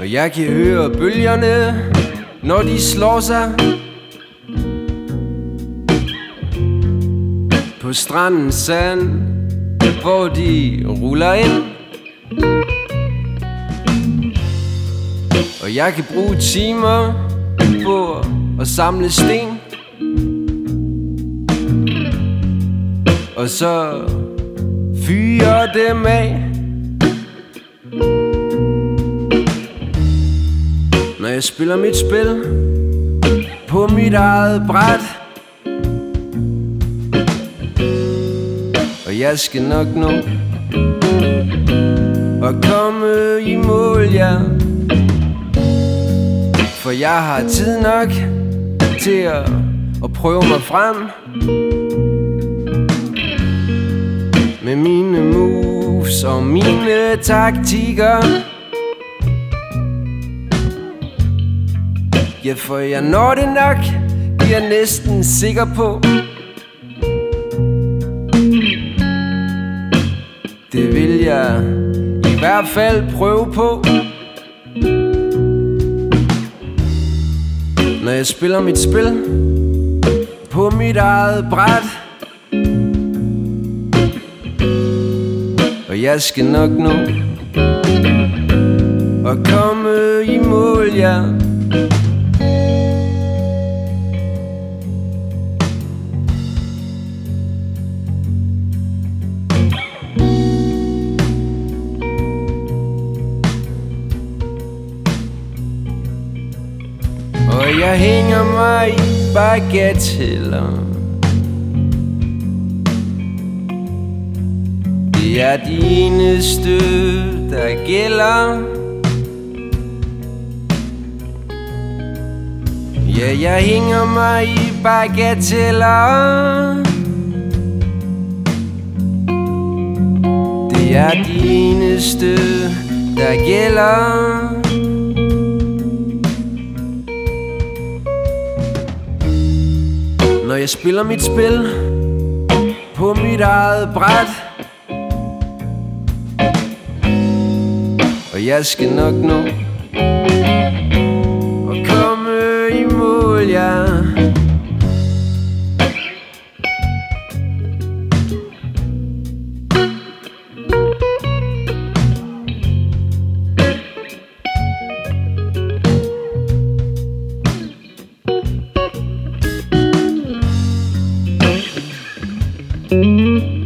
Og jeg kan høre bølgerne, når de slår sig på strandens sand, hvor de ruller ind. Og jeg kan bruge timer på at samle sten, og så fyre dem af. Når jeg spiller mit spil på mit eget bræt, og jeg skal nok nå at komme i mål, ja. For jeg har tid nok til at prøve mig frem med mine moves og mine taktikker. Ja, for jeg når det nok, det er jeg næsten sikker på. Det vil jeg i hvert fald prøve på. Når jeg spiller mit spil på mit eget bræt, og jeg skal nok nå at komme i mål, ja. Og jeg hænger mig i bagateller. Det er de eneste, der gælder. Ja, jeg hænger mig i bagateller. Det er de eneste, der gælder. Når jeg spiller mit spil på mit eget bræt, og jeg skal nok nå at komme i mål, ja. Mm-hmm.